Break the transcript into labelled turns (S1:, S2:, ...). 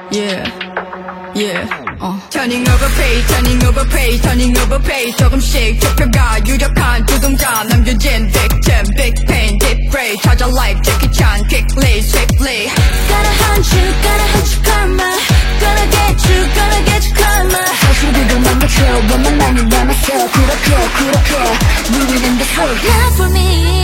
S1: Yeah, yeah, turning over page, turning over page, turning over page. 조금씩 좁혀가 유력한 두동자 남겨진 victim, big pain, deep ray. 찾아 like Jackie Chan, quickly, swiftly.
S2: Gonna hunt you karma. Gonna get you karma.
S3: 사실들도 망가져 원만 많이 남았어 그렇게 우리는 the truth.
S2: Not for me.